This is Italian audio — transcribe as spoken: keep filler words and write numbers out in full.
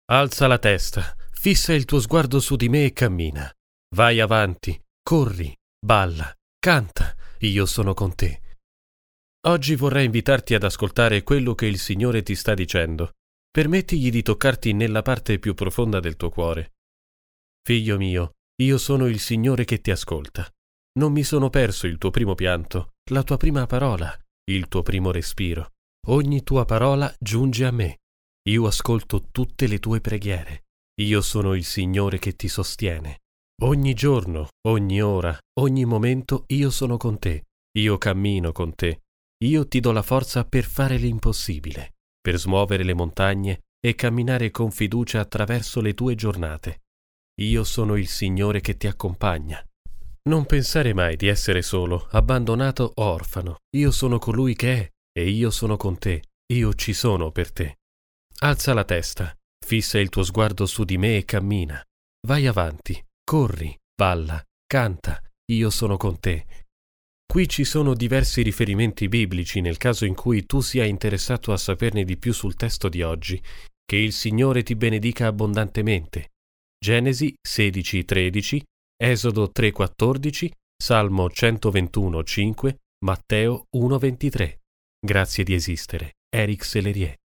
Alza la testa, fissa il tuo sguardo su di me e cammina. Vai avanti, corri, balla, canta, io sono con te. Oggi vorrei invitarti ad ascoltare quello che il Signore ti sta dicendo. Permettigli di toccarti nella parte più profonda del tuo cuore. Figlio mio, io sono il Signore che ti ascolta. Non mi sono perso il tuo primo pianto, la tua prima parola, il tuo primo respiro. Ogni tua parola giunge a me. Io ascolto tutte le tue preghiere. Io sono il Signore che ti sostiene. Ogni giorno, ogni ora, ogni momento io sono con te. Io cammino con te. Io ti do la forza per fare l'impossibile, per smuovere le montagne e camminare con fiducia attraverso le tue giornate. Io sono il Signore che ti accompagna. Non pensare mai di essere solo, abbandonato o orfano. Io sono colui che è e io sono con te. Io ci sono per te. Alza la testa, fissa il tuo sguardo su di me e cammina. Vai avanti, corri, balla, canta, io sono con te. Qui ci sono diversi riferimenti biblici nel caso in cui tu sia interessato a saperne di più sul testo di oggi. Che il Signore ti benedica abbondantemente. Genesi sedici tredici, Esodo tre quattordici, Salmo centoventuno cinque, Matteo uno ventitré. Grazie di esistere. Eric Sellerier.